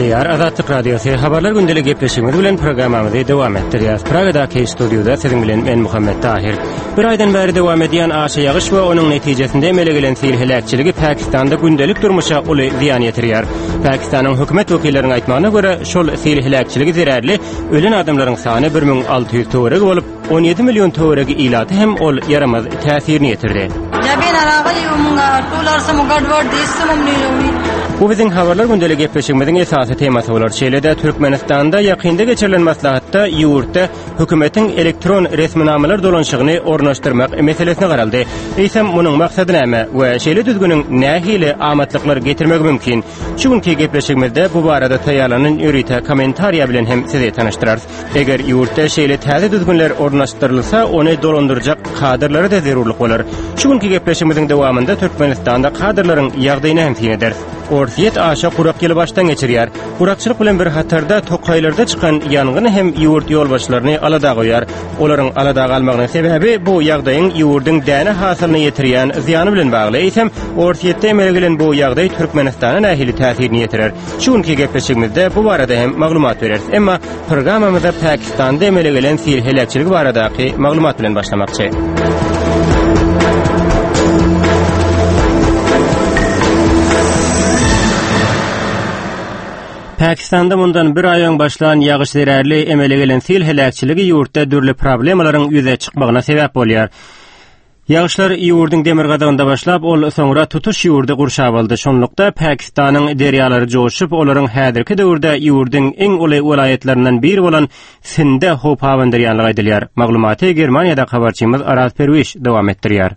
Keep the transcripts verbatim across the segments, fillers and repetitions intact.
Hürmetliler, Azadlık Radyosu habarlar gündelik gepleşigimiz bilen programmamyzy dowam etdirýär. Pragadaky studiýada siziň bilen men Muhammed Tahir. Bir aýdan bäri dowam edýän aşy ýagyş we onuň netijesinde emele gelen sil helakçyligi Pakistanda gündelik durmuşa uly ziýan ýetirýär. Pakistanyň hökümet wekilleriniň aýtmagyna görä, şol sil helakçyligi zerärli ölen adamlaryň sany bir ming alty ýüz töwereg bolup, on ýedi million töweregi ilaty hem ol yaramaz täsirini ýetirdi. Bu bizim habarlar gündelik gepleşigimiziň esasy temasy bolar. Şeýle-de Türkmenistanda ýakynda geçirilen maslahatda ýurtda hökümetiň elektron resminamalar dolanşygyny ornaşdyrmak meselesine garaldy. Eýsem munyň maksady näme we şeýle düzgüniň nähili amatlyklar getirmek mümkin? Şu günki gepleşigimizde bu barada taýýarlanan ýörite kommentariýa bilen hem sizi tanyşdyrarys. Eger ýurtda şeýle täze düzgünler ornaşdyrylsa, ony dolandyrjak kadrlary da zerurlyk bolar. Şu günki gepleşigimiziň dowamında Türkmenistanda kadrlaryň ýagdaýyna hem täze ederiz. Orsiýet aşa kurak ýyly başdan geçirýär. Kurakçylyk bilen bir hatarda tokaýlarda çykan ýangyny hem ýurt ýolbaşlaryny alada goýar. Olaryň alada galmagynyň sebäbi bu ýagdaýyň ýurdyň däne hasylyny ýetirýän ziýany bilen bagly. Eýsem, orsiýetde emele gelen bu ýagdaý Türkmenistana nähili täsirini ýetirer. Şu günki gepleşigimizde bu barada hem maglumat bereriz. Emma programmamyzda Pakistanda emele gelen sil helakçyligi baradaky maglumat bilen başlamakçy. Pakistanda mundan bir aýyň başlan ýagyş zerärli emele gelen sil helakçyligi ýurtda dürli problemalaryň ýüze çykmagyna sebäp bolýar. Ýagyşlar ýurdyň demir gadagynda başlap, ol soňra tutuş ýurdy gurşap aldy. Şonlukda Pakistanyň derýalary joşup, olaryň häzirki döwürde ýurdyň eň uly welaýatlarinden biri bolan Sinde hop hawandyrýanlygy aýdylýar. Maglumaty Germaniýada habarçymyz Araz Perwiş dowam etdirýär.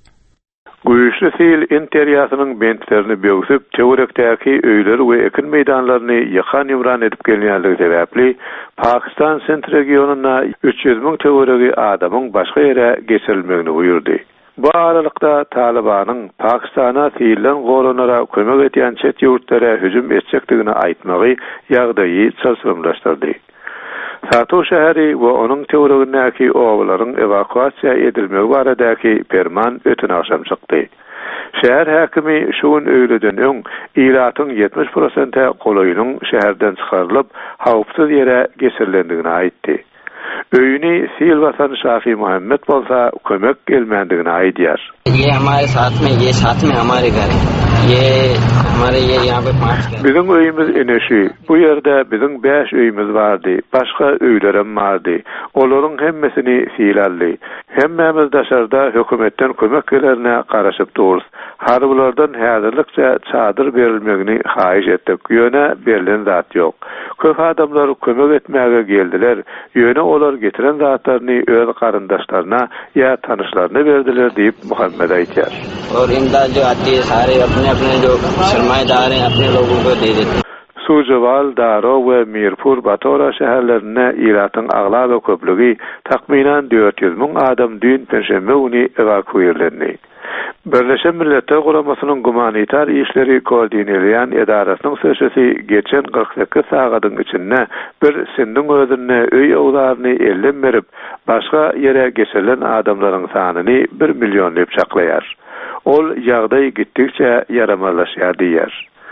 Güýçli sil interiýasynyň bentlerini böwsüp, çöwrekdäki öýler we ekin meýdanlaryny ýakan ýumran edip gelýänligi sebäpli Pakistan sentr regionuna üç ýüz miň töweregi adamyň başga ýere geçirilmegini buýurdy. Bu aralykda Talibanyň Pakistana silden goranara kömek edýän çet ýurtlara hüjüm etjekdigini aýtmagy ýagdaýy çarşamlaşdyrdy. Sato şäheri we onuň töweregindäki owlaryň evakuasiýa edilmegi baradaky ferman ötün akşam çykdy. Şäher häkimi şuň öýleden öň ilatyň ýetmiş prosent golaýynyň şäherden çykarylyp, hawpsuz ýere geçirilendigini aýtdy. Öýüni sil watan Şafi Muhammed bolsa kömek gelmändigini aýdýar. Ye hamare sath mein, ye sath mein hamare gar. Ye hamare ye ýaha pe paanch gar. Bizim öýümüz eneşi. Bu ýerde bizim beş öýümüz bardy. Başga öýlerim bardy. Olaryň hemmesini sil aldy. Hemmemiz daşarda hökümetten kömek gelerine garaşyp durýarys. Har bulardan häzirlikçe çadyr berilmegini haýyş etdik. Ýöne berilen zat ýok. Köp adamlar kömek etmäge geldiler. Ýöne olar getiren zatlaryny öz garyndaşlaryna ýa tanyşlaryna berdiler diýip Muhammed aýtýar. Aur imdad jo aati hai sare apne apne jo sarmayedar hain apne logon ko de dete. Sujaval, Daro we Mirpur, Batora şäherlerine iratyň agla we köplügi takminan dört ýüz miň adam dün perşembe güni evakuýerlendi. Birleşen Milletler Guramasynyň gumanitar işleri koordinelýän edarasynyň sözçisi geçen kırk sekiz sagatyň içinde bir sindiň özüne öý owlaryny elden berip, başga ýere geçirilen adamlaryň sanyny bir million diýip çaklaýar. Ol ýagdaý gitdikçe yaramazlaşýar diýer.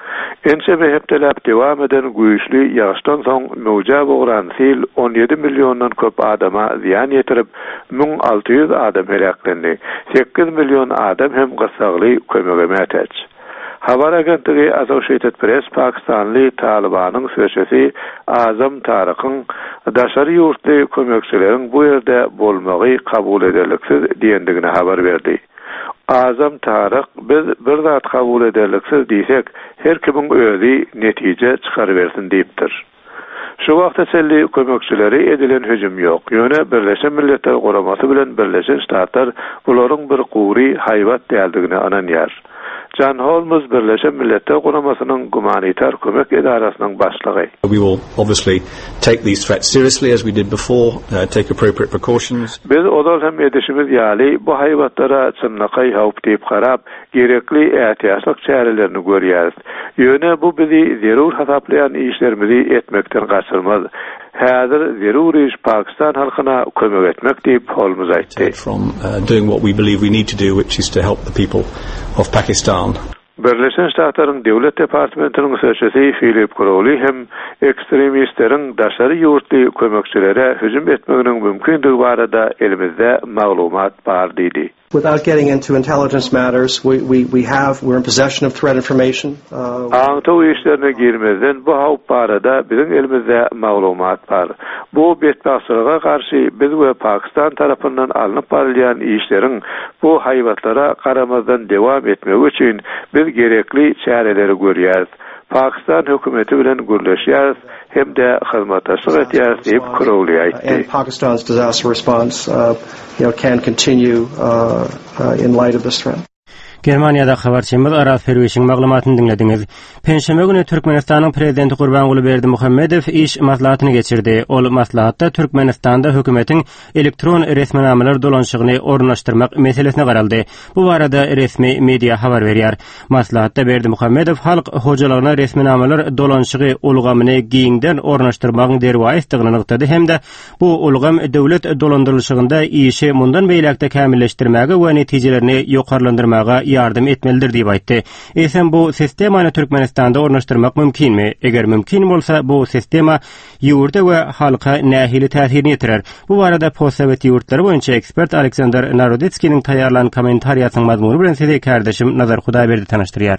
Ençe mehepdelap dewam eden güýçli ýaşdan soň mewjab bolan sil on ýedi milliondan köp adama ziýan ýetirip, ming alty ýüz adam helaklendi. sekiz million adam hem gysagly kömege mätäç. Habar agentligi Associated Press Pakistanly Talibanyň sözçisi Azam Tarakyň daşary ýurtly kömekçileriň bu ýerde bolmagy kabul ederliksiz diýendigine habar berdi. Azam Tarak biz bir zat kabul ederliksiz diýsek, her kimiň özi netije çykary bersin diýipdir. Şu wagtda selli kömekçileri edilen hüjüm ýok. Ýöne Birleşen Milletler Guramasy bilen Birleşen Ştatlar bularyň bir guwry haýbat däldigini ananýar. John Holmes Birleşen Milletler Guramasynyň gumanitar kömek edarasynyň başlygy. We will obviously take these threats seriously as we did before, uh, take appropriate precautions. Biz odal hem edişimiz ýaly bu haýbatlara çynlykay hawp diýip garap, gerekli ähtiýaçlyk çärelerini görýäris. Ýöne bu bizi zerur hasaplayan işlerimizi etmekden gaçyrmaz. Häzir zerur iş Pakistan halkyna kömek etmek diýip Holmes aýtdy. From uh, doing what we believe we need to do, which is to help the people of Pakistan. Birleşen Ştatlaryň Döwlet Departamentiniň sözçisi Philip Crowley hem ekstremistleriň daşary ýurtly kömekçilere hüjüm etmeginiň mümkinligi barada elimizde maglumat bar diýdi. Without getting into intelligence matters, we, we, we have, we're in possession of threat information. Aňtaw işlerine girmezden bu hawp barada bizim elimizde maglumat bar. Bu betbaşlyga karşı biz we Pakistan tarapyndan alınıp barylýan işleriň bu haýwatlara garamazdan dewam etmegi üçin biz gerekli çäreleri görýäris. Pakistan hökümeti bilen gürleşýäris hem de hyzmatdaşlyk etýäris diýip Crowley aýtdy. And Pakistan's disaster response uh, you know, can continue uh, uh, in light of this threat. Germaniýada habarçymyz Aras Ferwişiň maglumatyny dinlediňiz. Penşeme güni Türkmenistanyň prezidenti Gurbanguly Berdimuhammedow iş maslahatyny geçirdi. Ol maslahatda Türkmenistanda hökümetiň elektron resminameler dolanşygyny ornaşdyrmak meselesine garaldy. Bu barada resmi media habar berýär. Maslahatda Berdimuhammedow halk hojalygyna resminameler dolanşygy ulgamyny giňden ornaşdyrmagyň derwa istigini nykdy hemde bu ulgam döwlet dolandyrylşygynda işi mundan beýlekde kämilleşdirmäge we netijelerini ýokarlandyrmaga yardım etmelidir diýip aýtdy. Eýsem bu sistemany Türkmenistanda ornaşdyrmak mümkinmi? Eger mümkin bolsa bu sistema ýurda we halka nähili täsir ýetirer. Bu barada postsovet ýurtlary boýunça ekspert Aleksandr Narodetskiň taýýarlan kommentariýasynyň mazmuny bilen sizi kardeşim Nazar Hudaýberdi tanyşdyrýar.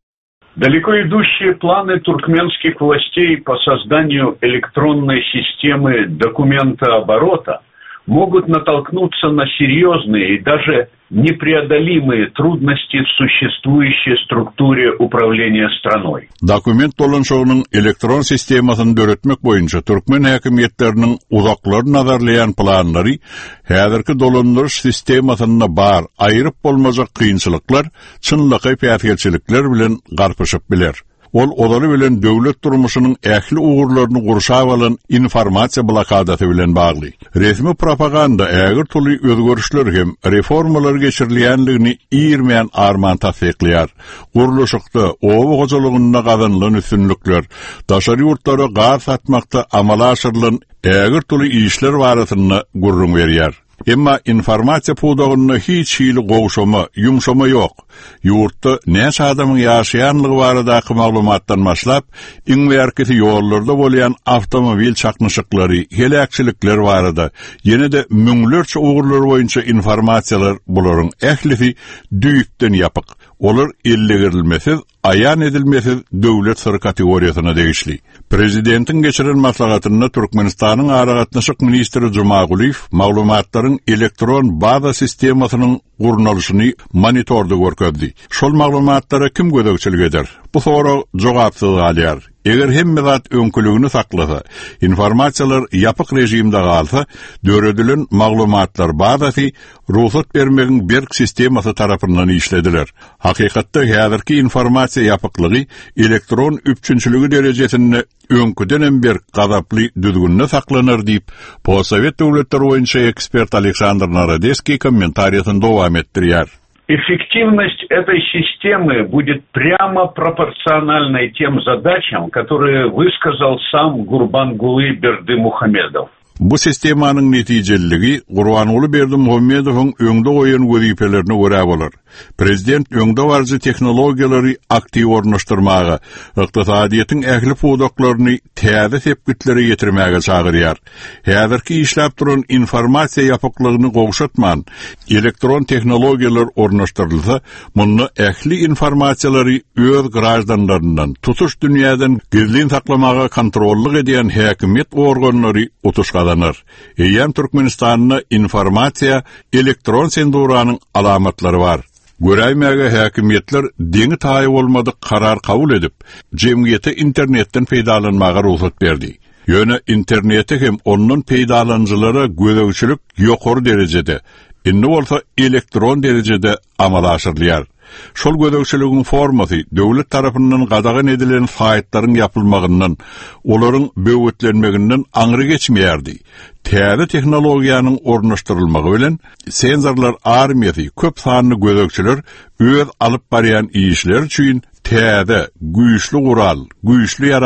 Далеко идущие планы туркменских властей по созданию электронной системы документооборота могут натолкнуться на серьезные и даже непреодолимые трудности в существующей структуре управления страной. Документ dolanşygynyň elektron sistemasyny döretmek boýunça türkmen häkimetleriniň uzaklar nazarlayan planlary häzirki dolandyrış sistemasyna bar aýryp bolmazak kynçylyklar, çynlyky päýtgelçilikler bilen garpyşyp biler. Ol olary bilen döwlet durmuşynyň ähli ugurlaryny gurşap alan informasiýa blokadaty bilen bagly. Resmi propaganda ägir tuly özgörüşler hem reformalar geçirilýänligini ýermeýän arman tasdiklýar. Guruluşykda owa hojalygyna gazanylan üstünlikler, daşary ýurtlara gar satmakda amala aşyrylan ägir tuly işler barasyny gurrun berýär. Emma informasiýa pudagyna hiç hili gowşama, ýumşama ýok. Ýurtda näçe adamyň ýaşaýanlygy baradaky maglumatdan başlap, iň berkisi ýollarda bolýan awtomobil çaknyşyklary, helakçylikler barada, ýene-de müňlerçe ugurlar boýunça informasiýalar bularyň ählisi düýükden ýapyk. Olar illegirilmesiz, ayan edilmesiz döwlet sır kategoriýasyna degişli. Prezidentiň geçiren maslahatyna Türkmenistanyň aragatnaşyk ministri Jumaguliýew maglumatlaryň elektron baza sistemasynyň gurnalyşyny monitorda görkezdi. Şol maglumatlara kim gödökçilik eder? Bu soru jogapsyz galýar. Eger hemme zat öňkülügini saklasa, informasiýalar ýapyk rejimde galsa, döredilen maglumatlar bazasy ruhsat bermegiň berk sistemasy tarapyndan işlediler. Hakykatda häzirki informasiýa ýapyklygy elektron üçünçüligi derejesinde öňküden berk gazaply düzgünne saklanır diýip, postsovet döwletleri boýunça ekspert Aleksandr Narodetskiň kommentariýasyny dowam etdirýär. Эффективность этой системы будет прямо пропорциональной тем задачам, которые высказал сам Гурбангулы Бердимухамедов. Bu sistemanyň netijeliligi Gurbanguly Berdimuhammedowyň öňde goýan wezipelerini görä bolar. Prezident öňde barjy tehnologiýalary aktiw ornaşdyrmaga, ykdysadyýetyň ähli pudaklaryny täze tepkitlere ýetirmäge çagyrýar. Häzirki işläp duran informasiýa ýapyklygyny gowşatman, elektron tehnologiýalar ornaşdyrylsa, muny ähli informasiýalary öz graždanlaryndan, tutuş dünýäden gizlin saklamaga kontrollyk edýän häkimet organlary utuşgalanır. Eýem Türkmenistanyna informasiýa elektron senduranyň alamatlary bar. Göräýmäge häkimetler deňi taýy bolmadyk karar kabul edip, jemgyýete internetden peýdalanmaga ruhsat berdi. Ýöne interneti hem onun peýdalanjylara gödökçilik ýokary derejede, indi bolsa elektron derejede amala aşyrylýar. Şol gödökçiligiň formasy döwlet tarapyndan gadagan edilen faýtlaryň ýapylmagyndan, olaryň böwetlenmeginden aňry geçmeýärdi. Täze tehnologiýanyň ornaşdyrylmagy bilen senzorlar armiýasy köp sanly gödökçiler öz alyp barýan işler üçin täze, güýçli gural, güýçli ýaraga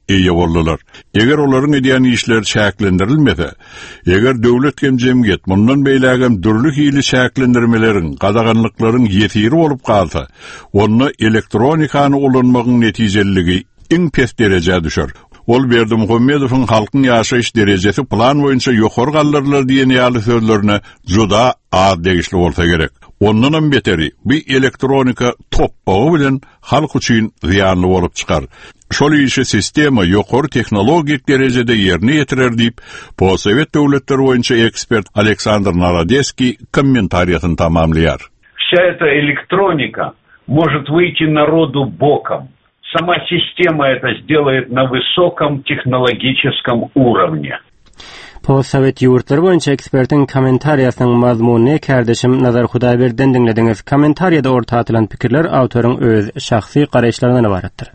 eýe boldylar. Eger olaryň edýän işleri şäklendirilmese, eger döwlet hem jemgyýet mundan beýlägem dürli hili şäklendirmeleriň, gadaganlyklaryň ýetiri bolup galsa, onu elektronikany ulanmagyň netijeligi iň pes derejede düşer. Ol Berdi Muhammedowyň halkyň ýaşaýyş derejesi plan boýunça ýokary galdyrlar diýen ýaly sözlerine juda az degişli bolsa gerek. Ondan beteri bir elektronika toppağı bilen halk üçin ziyanlı bolup çykar. Şol işi sistema ýokary tehnologik derejede ýerine ýetirer diýip, Possovet döwletleri boýunça ekspert Aleksandr Narodeski kommentariýasyny tamamlaýar. Вся эта электроника может выйти народу боком. Сама система это сделает на высоком технологическом уровне. Possovet ýurtlar boýunça ekspertiň kommentariýasynyň mazmunyny kardeşim Nazar Hudaýberden dinlediňiz. Kommentariýada orta atylan pikirler awtoryň öz şahsy garaşlaryna baratdyr.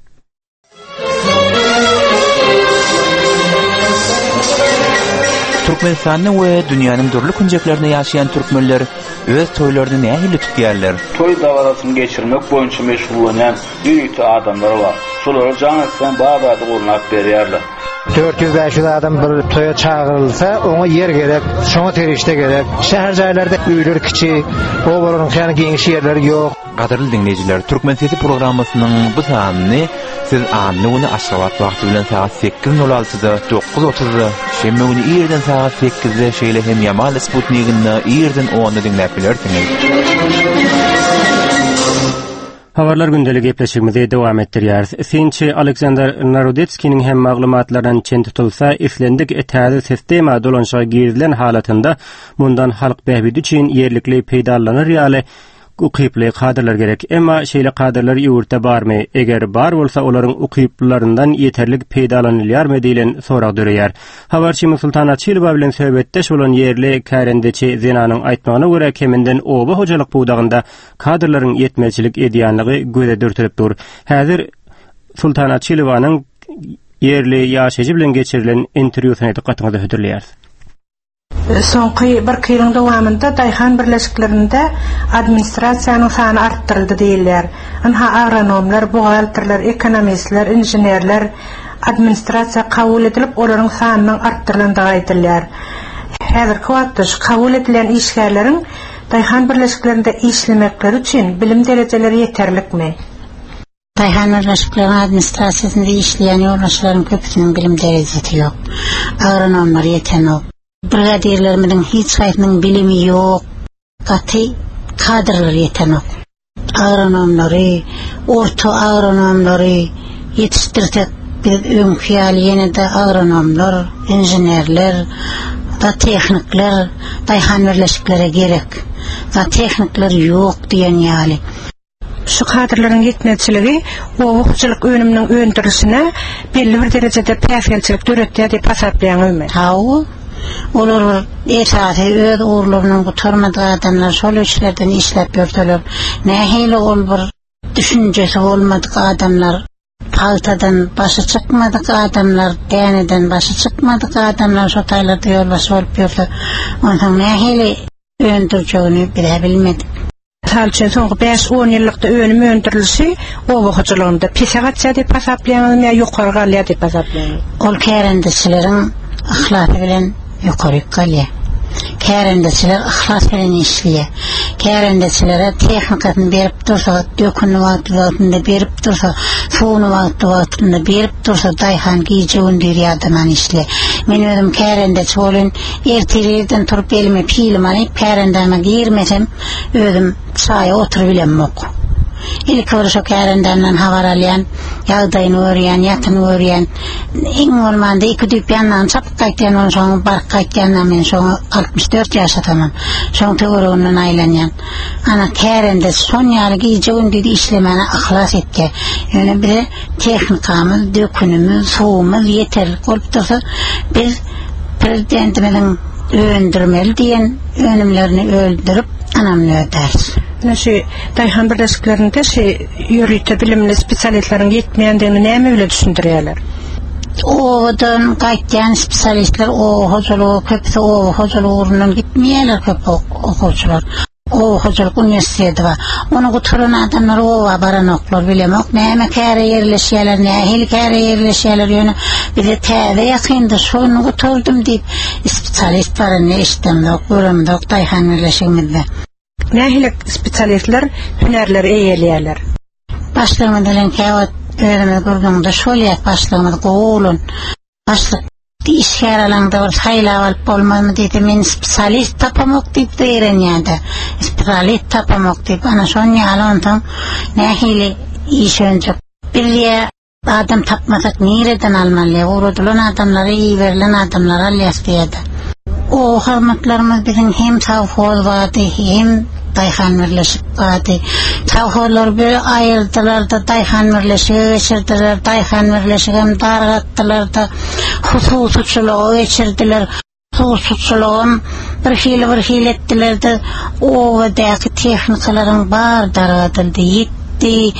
Türkmenistanyň we dünýäniň dürli künjeklerinde ýaşaýan türkmenler öz toýlaryny nähili tutýarlar. Toy dawarasyny geçirmek boýunça meşgullanýan ýüýte adamlar bar. Şolary jaňatdan babady gurnap berýärler. dört yüz beş yüz adam bir toya çağırılsa, ona yer gerek, şoňa terişde gerek. Şäher jaýlarda üýler kiçi, obaryň ýany geňiş ýerleri ýok. Gaderli dinleýijiler, Türkmen sesi programmasynyň bu sanyny siz anlygyny Aşgabat wagty bilen saat sekiz nol altıda dokuz otuzda, şemme güni ýerden saat sekizde şeýle hem Yamal Sputnik'inde ýerden onda dinläp bilersiňiz. Habarlar gündelik gepleşigimizi dowam etdirýäris. Sinçi Aleksandr Narodetskiň hem maglumatlaryny çen tutulsa, islendik etäze sistema dolanşyga girilen halatynda mundan halk behbidi üçin ýerlikli peýdalanýar ýaly ukyply kadrlar gerek. Emma şeýle kadrlar ýurtda barmy? Eger bar bolsa, olaryň ukyplaryndan ýeterlik peýdalanylýarmy diýilen sorak döreýär. Habarçy Sultan Açylowa bilen söhbetdeş bolan ýerli kärendeçi Zenanyň aýtmagyna görä keminden oba hojalyk buwdagynda kadrlaryň ýetmeçilik edýänligi göze dürtülip dur. Häzir Sultan Açylowanyň ýerli ýaşaýjy bilen geçirilen interwýusyna dikkatiňizi hödürleýär. Soňky bir ýylyň dowamında daýhan birleşiklerinde administrasiýanyň sany artdyryldy diýilýär. Anha agronomlar, buhalterler, ekonomistler, inženerler administrasiýa kabul edilip olaryň sanynyň artdyrylandygy aýdylýar. Häzirki wagtda kabul edilen işgärleriň daýhan birleşiklerinde işlemekleri üçin bilim derejeleri ýeterlikmi? Daýhan birleşikleriniň administrasiýasynda işleýän ýolbaşçylaryň köpüsiniň bilim derejesi ýok. Agronomlar ýetenok. Brigadirlerimiň hiç gaýtynyň bilimi ýok. Gaty kadrlar ýetenok. Agronomlary, orta agronomlary ýetişdirdik. Bir öňkiýal ýene-de agronomlar, inženerler, da tehnikler daýhan birleşiklere gerek. Da tehnikler ýok diýen ýaly. Şu kadrlaryň ýetmeçiligi owukçylyk önüminiň öndürisine belli bir derejede päfelçilik döretýär diýip hasaplaýan öýme. Hawa olar esasy öz uğurlarynyň gutarmady adamlar şol işlerden işläp ýörseler. Nähili ol bir düşünjesi bolmadyk adamlar, paltadan başy çykmadyk adamlar, däneden başy çykmadyk adamlar şo taýlarda ýolbaş bolup ýörse, onuň nähili öndürjegini bile bilmedik. Halçyn soňky beş on ýyllykda önüm öndürilşi owukçylygynda pesagatça diýip hasaplaýan ýa ýokary galýar diýip hasaplaýan. Ol kärendeçileriň ahlakı bilen ýokary galýar. Kärendeçiler ahlas bilen işleýär. Kärendeçilere tehnikasyn berip dursa, dökünü wagtynda berip dursa, suwuny wagtynda berip dursa, daýhan giýjegin dirýärden işleýär. Men özüm kärendeçi bolan ertelerden turup elime pilim alyp kärendeme girmesem, özüm çaýa oturup bilenmok. İlk olarak kärendenden habar alýan, ýagdaýyny öwrýän, ýatyny öwrýän. Iň bolmanda iki düýpýandan çapyp gaýtýan, soň bar gaýtýandan men soň altmış dört ýaşadamam. Soň töwereginden aýlanýan. Ana kärende son ýaly giýjegin diýdi işlemeni ahlas etdi. Ýöne bir tehnikamyz, dökünümüz, suwumyz ýeterlik bolup dursa, biz prezidentimiň öndürmeli diýen önümlerini öldürüp anamly ödärs. Näşe daýhan birleşiklerinde şe ýörüýte bilimli spesialistlaryň ýetmeýändigini näme bilen düşündirýärler? Owadan gaýtýan spesialistler o hojalyk köpse o hojalyk urundan gitmeýärler köp okuwçylar. O Hocalık Üniversitesi var. Onu götüren adamlar o baran oklar bilemek. Näme kere yerleşýärler, nähili kere yerleşýärler ýöne. Bir de täze ýakynda şonu götürdüm diýip spesialist var ne işlemde, görümde, Daýhan yerleşigimizde. Nähili spesialistler hünerleri eýelýärler. Başlamadan käwet öýreme gurganda şol ýak başlamady goýulun. Başlyk iş yaralarında var sayla alıp bolmamy diýdi, men spesialist tapamak diýip berenýärdi. Spesialist tapamak diýip ana şonu ýalandyň. Nähili iş önce birliğe adam tapmasak nereden almaly? Urudulan adamlara iyi verilen adamlara alýasdyýdy. O hormatlarymız bizim hem sawhol wady, hem Daýhan birleşip wady. Sawhollar bir aýyrdylar da Daýhan birleşigi geçirdiler. Daýhan birleşigem dargatdylar da hususçylygy geçirdiler. Hususçylygym bir hili bir hili etdiler de o wadaky tehnikalaryň bar dargatyldy, ýetdi,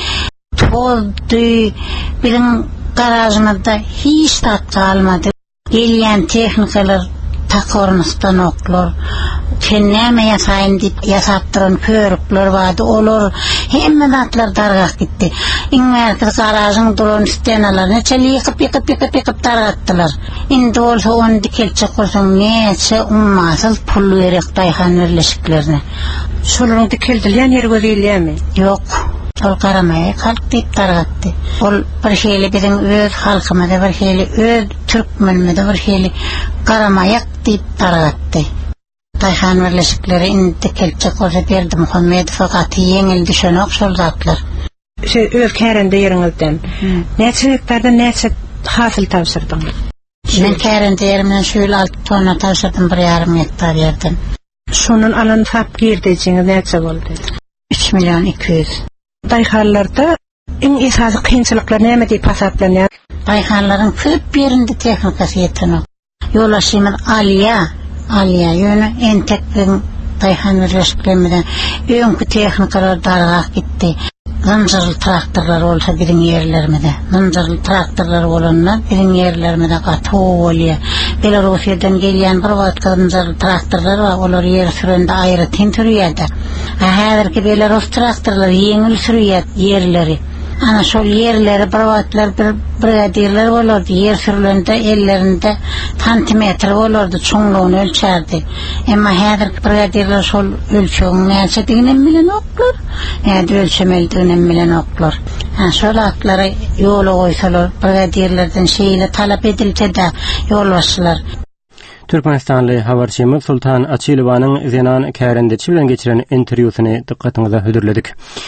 toldy. Bizim garajymyzda hiç tat kalmady. Gelýän tehnikalar takornustan oklar. Kennäme ýasaýyn diýip ýasapdyran körükler wady, olar hemme zatlar dargak gitdi. Iň merkez garažyň duran stenalaryny neçe ýykyp ýykyp ýykyp ýykyp dargatdylar. Indi bolsa onu dikelçe gursaň neçe ummasyz pul berek Daýhan birleşiklerine. Şolaryň dikeldilen ýeri gözelýärmi? Ýok. Ol garamaya halk diýip dargatdy. Ol bir hili bizim öz halkymyza, bir hili öz türkmenimize, bir hili garamayak diýip dargatdy. Daýhan birleşikleri indi kelçe goza berdi Muhammed fakat ýeňil düşenok şol zatlar. Şey öz kärende ýeriňizden. Näçe hektardan näçe hasyl tapşyrdyň? Men kärende ýerimden şöyle altı tonna tapşyrdym, bir ýarym hektar ýerden. Şonun alan tap girdiňiz näçe boldy? üç milyon iki yüz. Daýhanlarda iň esasy kynçylyklar näme diýip hasaplanýar? Daýhanlaryň köp ýerinde tehnikasy ýetmek. Ýolaşymyz alýa, alýa ýöne entekden Daýhan birleşiklerinde öňkü tehnikalar dargak gitdi. Zınjyrly traktorlar bolsa biziň ýerlerimizde, zınjyrly traktorlar bolanlar biziň ýerlerimizde gaty bolýar. Belarusiýadan gelýän bir wagtda zınjyrly traktorlar bar, olar ýer sürende aýry tintirýärdi. Häzirki Belarus traktorlary ýeňil sürýär ýerleri. Ana şol ýerleri bir wagtlar bir brigadirler bolardy, ýer sürülende ellerinde santimetr bolardy, çoňlugyny ölçärdi. Emma häzirki brigadirler şol ölçügiň näçe diýinen bilen oklar, näde ölçemeldigini bilen oklar. Ha şol aklary ýola goýsalar, brigadirlerden şeýle talap edilse-de ýol başlar. Türkmenistanly habarçymyz Sultan Açylowanyň Zenan Kärendeçi bilen geçiren interwýusyny dikkatiňize hödürledik.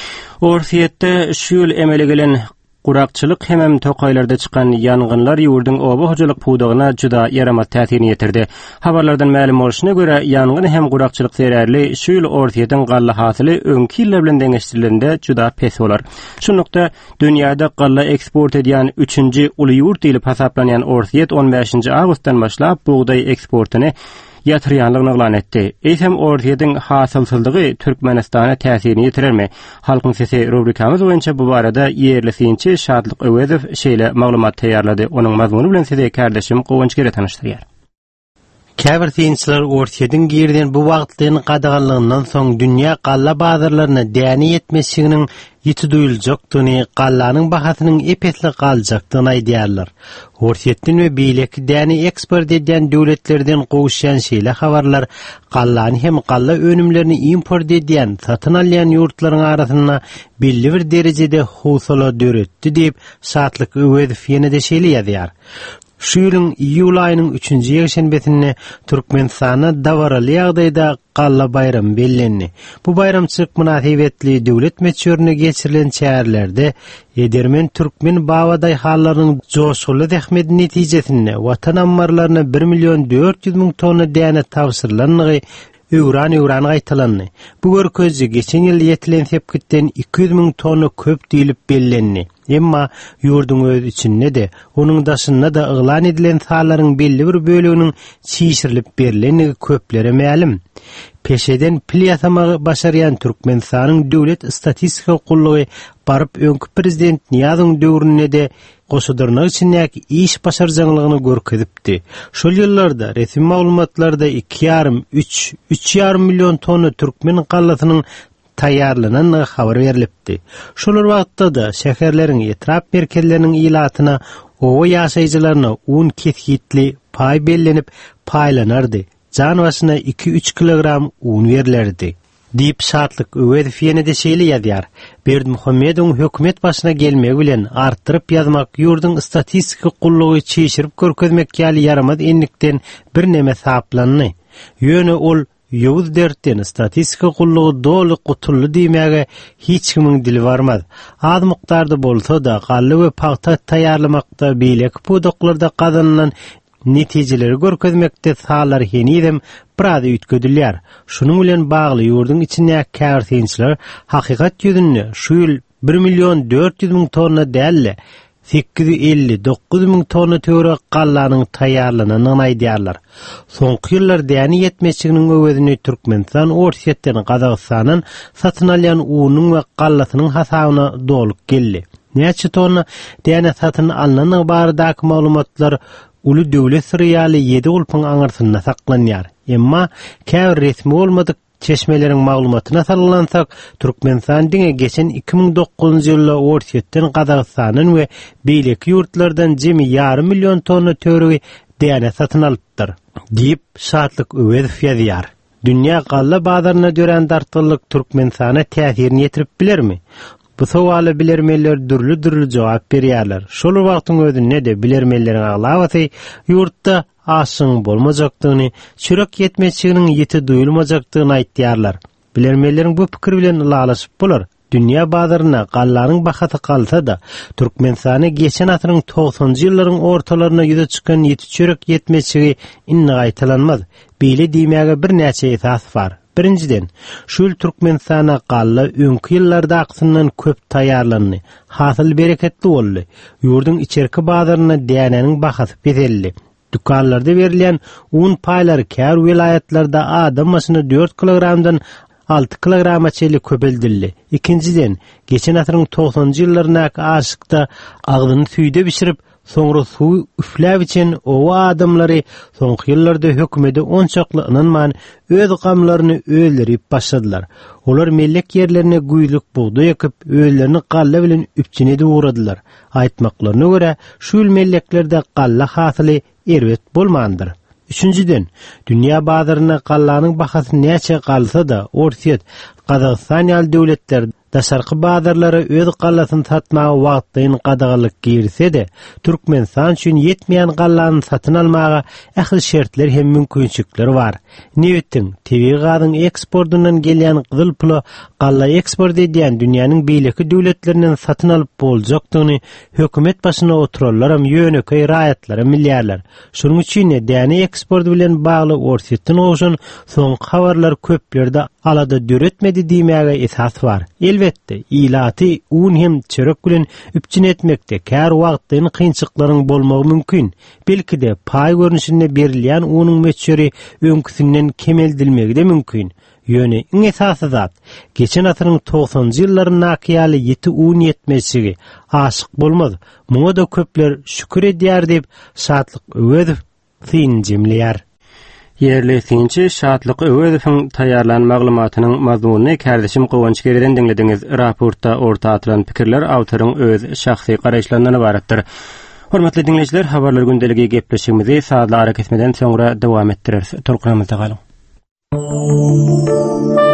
Orsiýetde şu ýyl emele gelen gurakçylyk hemem tokaýlarda çykan ýangynlar ýurduň oba hojalyk puwdagyna juda ýaramas täsirini ýetirdi. Habarlardan ma'lum bolşyna görä ýangyn hem gurakçylyk zerärli şu ýyl orsiýetiň galla hasyly öňki ýyllar bilen deňeşdirilende juda pes bolar. Şunlukda dünýäde galla eksport edýän üçünji uly ýurt diýilip hasaplanýan orsiýet on beşinji awgustdan başlap buğday eksportyny ýatyrýanlygyny eglan etdi. Eýsem orsiýetiň hasylsyzlygy Türkmenistana täsirini ýetirermi? Halkyň sesi rubrikamyz boýunça bu barada ýerlisinçi Şadlyk Öwezow şeýle maglumat taýýarlady. Onuň mazmuny bilen size kardeşim Gowunç gere tanıştyrýar. Käbir synçylar orsiýetiň girden bu wagtlaryň gadaganlygyndan soň dünýä galla bazarlaryna däni ýetmesliginiň ýeti duýuljakdygyny, gallanyň bahasynyň epesli galjakdygyny aýdýarlar. Orsiýetden we beýleki däni eksport edýän döwletlerden gowuşan şeýle habarlar gallany hem galla önümlerini import edýän, satyn alýan ýurtlaryň arasynda belli bir derejede howsala döretdi diýip Şadlyk Öwezow ýene-de şeýle ýazýar. Şu ýylyň iýul aýynyň üçünji ýekşenbesinde Türkmenistana dawaraly ýagdaýda galla bayram bellendi. Bu bayramçylyk münasibetli döwlet meçhörüne geçirilen çäherlerde edermen türkmen bawaday hallarynyň joşuly zähmeti netijesinde watan ammarlaryna bir milyon dört yüz ming tonna däne tawsyrlangy Öwran öwran gaýtalandy. Bu görkezde geçen ýyl ýetilen sepkitden iki yüz ming tonna köp diýilip bellendi. Emma ýurdun öz içinde de, onuň daşynda da eglan edilen sahlaryň belli bir bölüginiň çiğişirilip berilenligi köplere ma'lum. Peşeden pil ýasamagy başarýan Türkmenistanyň döwlet statistika gullugy baryp öňkü prezident Niýazyň döwründe de goşudurnak içindäki iş başarjanylygyny görkezipdi. Şol ýyllarda resmi maglumatlarda iki ýarym üç üç ýarym million tonna türkmen gallasynyň taýýarlanyny habar berilipdi. Şol wagtda da şäherleriň etrap merkezleriniň ilatyna owa ýaşaýjylaryna un kesgitli pay bellenip paýlanardy. Jan başyna iki üç kilogram un verilerdi. Diýip Şatlyk Öwedif ýene-de şeýle ýazýar. Berdimuhammedowyň hökümet başyna gelmegi bilen artdyryp ýazmak ýurduň statistika gullugy çeşirip görkezmek ýaly yaramaz enlikden bir neme saplanny. Ýöne ol ýowuz dertten statistika gullugy doly gutully diýmege hiç kimiň dili barmaz. Az mukdarda bolsa da gally we paýta taýýarlamakda beýleki podoklarda gazanılan netijeleri görkezmekde salar henidem biraz üýtgedilýär. Şunuň bilen bagly ýurdun içinde kärsinçiler hakykat ýüzünde şu ýyl bir million dört ýüz miň tonna dälle sekiz yüz elli dokuz miň tonna töre gallanyň taýýarlanyny aýdýarlar. Soňky ýyllar däni ýetmeçiginiň öwedini Türkmenistan orsiýetden Gazagystanyň satyn alýan unyň we gallasynyň hasabyna dolup geldi. Näçe tonna däne satyn alanyny baradaky maglumatlar Ulu döwlet sirýaly ýedi ulpyň aňyrsyna saklanýar. Emma käbir resmi bolmadyk çeşmeleriň maglumatyna sallansak, Türkmenistan diňe geçen iki ming dokuzunçy ýylda orsiýetden Gazagystanyň we beýleki ýurtlardan jemi ýarym million tonna töregi däne satyn alypdyr, diýip Şatlyk Öwedif ýazýar. Dünýä galla bazaryna dören dartgylyk Türkmenistana täsirini ýetirip bilermi? Bu sowaly bilermeler dürli-dürli jogap berýärler. Şol wagtyň özünde de bilermelleriň aglawaty ýurtda aşyň bolmajakdygyny, çörek ýetmeçiginiň ýeti duýulmajakdygyny aýtýarlar. Bilermelleriň bu pikir bilen ýalaşyp bolar. Dünýä bazaryna gallanyň bahaty kalsa da, Türkmenistany geçen asyryň togsanjy ýyllaryň ortalaryna ýüze çykan ýeti çörek ýetmeçigi inni gaýtalanmaz. Beýle diýmäge bir näçe esas bar. Birinciden, şul Türkmenistana galla öňkü ýyllarda aksyndan köp taýýarlandy. Hasyl bereketli boldy. Ýurdun içerki bazaryna däneniň bahasy bedelli. Dükanlarda berilýän un paýlary kär vilayatlarda adam başyna dört kilogramdan altı kilograma çeli köpeldildi. İkinciden, geçen asyryň togsanjy ýyllaryna aşykda agdyny süýde bişirip soňra suw üfläp için owa adamlary soňky ýyllarda hökümeti onçakly ynanman öz gamlaryny öldürip başladylar. Olar mellek ýerlerine güýlük buğday ekip öýlerini galla bilen üpçinede uğradylar. Aýtmaklaryna görä, şu melleklerde galla hasyly erbet bolmandyr. Üçüncüden, dünýä bazaryna gallanyň bahasy näçe galsa da, orsiýet Gazagstan ýaly döwletler daşarky bazarlara öz gallasyny satmagy wagtynyn gadagalyk girse de, Türkmenistan üçin ýetmeýän gallany satyn almaga ähli şertler hem mümkinçilikler bar. Nebetden, tebii gazyň eksportundan gelýän gyzyl pula galla eksport edýän dünýäniň beýleki döwletlerinden satyn alyp boljakdygyny hökümet başyna oturarlaram ýöneköy raýatlara milýärler. Şonuň üçin däne eksport bilen bagly orsiýetden oňşan soň habarlar köp ýerde alada döretmedi diýmäge esas bar. Elbetde, ilaty un hem çörek bilen üpçün etmekde kär wagtyn kynçyklaryň bolmagy mümkin. Belki-de pay görnüşinde berilýän unyň meçeri öňküsinden kemeldilmegi de mümkin. Ýöne iň esasy zat, geçen asyryň togsanjy ýyllaryň nakyýaly ýeti un ýetmeçigi aşyk bolmaz. Muňa da köpler şükür edýär diýip Şatlyk Öwedif fin jemleýär. Yerli sinçi Şatlyk Öwedifiň taýýarlan maglumatynyň mazmunyny kärdeşim Gowunç geriden dinlediňiz. Raportda orta atylan pikirler awtoryň öz şahsy garaşlaryndan ibaretdir. Hormatly dinleýijiler, habarlar gündeligi gepleşigimizi saatlar kesmeden soňra dowam etdireriz. Tolkuramyzda galyň.